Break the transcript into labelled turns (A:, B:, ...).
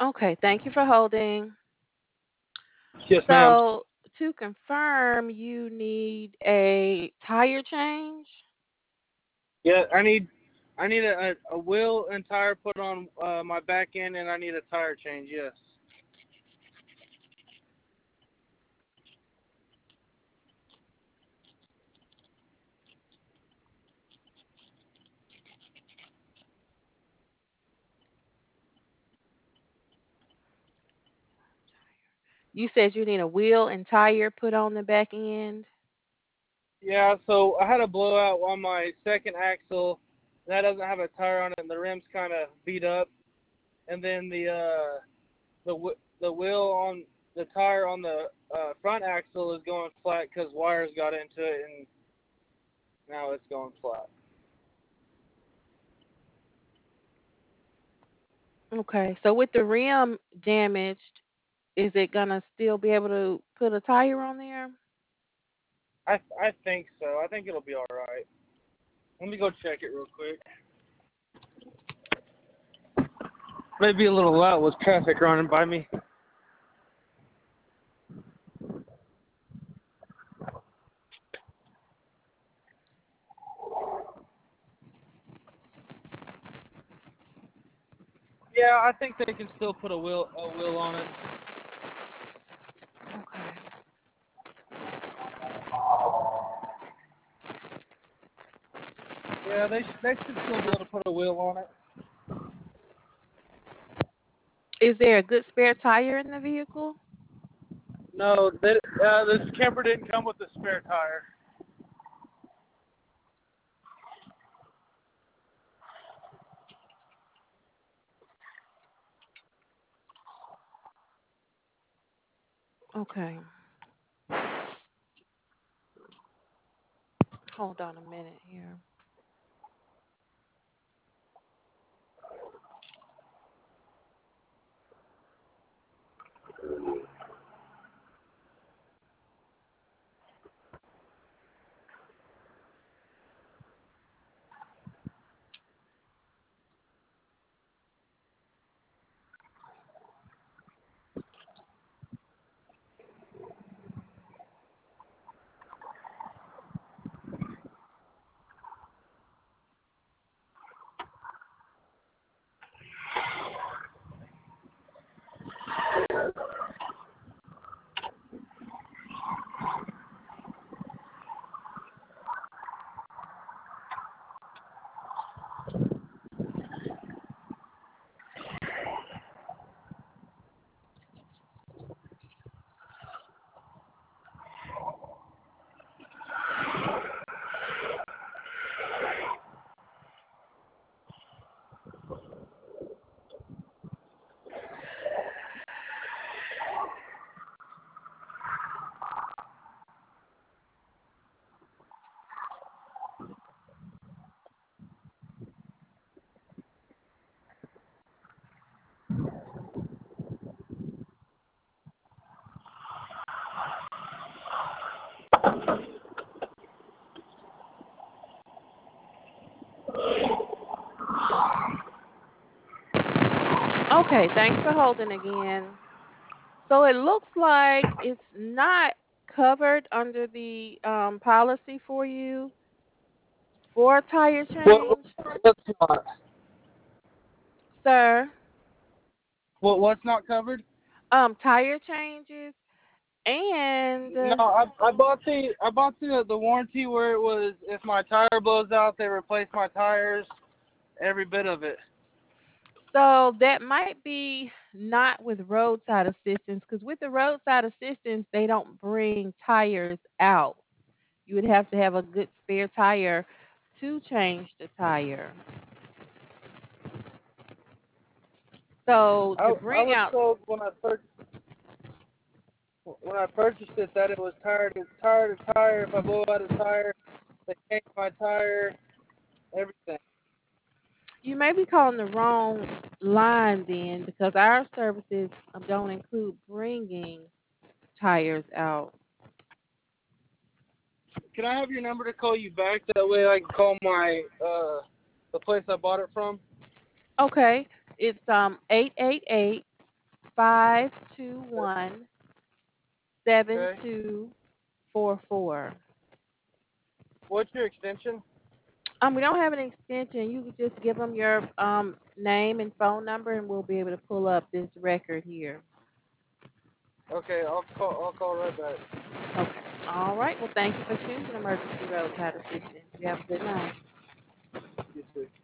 A: Okay, thank you for holding.
B: Yes, ma'am.
A: So, to confirm, you need a tire change?
B: Yeah, I need a wheel and tire put on my back end, and I need a tire change. Yes.
A: You said you need a wheel and tire put on the back end?
B: Yeah. So I had a blowout on my second axle. That doesn't have a tire on it, and the rim's kind of beat up. And then the wheel on the tire on the front axle is going flat because wires got into it, and now it's going flat.
A: Okay, so with the rim damaged, is it gonna still be able to put a tire on there?
B: I think so. I think it'll be all right. Let me go check it real quick. Maybe a little loud with traffic running by me. Yeah, I think they can still put a wheel on it.
A: Okay.
B: Yeah, they should still be able to put a wheel on it.
A: Is there a good spare tire in the vehicle?
B: No, this camper didn't come with a spare tire.
A: Okay. Hold on a minute here. Okay, thanks for holding again. So it looks like it's not covered under the policy for you for a tire
B: What
A: change,
B: what's not?
A: sir.
B: What's not covered?
A: Tire changes and
B: No, I bought the warranty where it was if my tire blows out, they replace my tires, every bit of it.
A: so that might be not with roadside assistance because with the roadside assistance they don't bring tires out. You would have to have a good spare tire to change the tire. So to
B: I
A: bring
B: was
A: out,
B: told when I purchased it that it was tire. If I blow out a tire, they change my tire, everything.
A: you may be calling the wrong line then because our services don't include bringing tires out.
B: Can I have your number to call you back? That way I can call my the place I bought it from.
A: Okay, it's 888. 521 seven
B: Okay.
A: two four four.
B: What's your extension?
A: We don't have an extension. You could just give them your name and phone number, and we'll be able to pull up this record here.
B: Okay, I'll call right back.
A: Okay. All right. Well, thank you for choosing Emergency Roadside Assistance. You have a good night.
B: You too.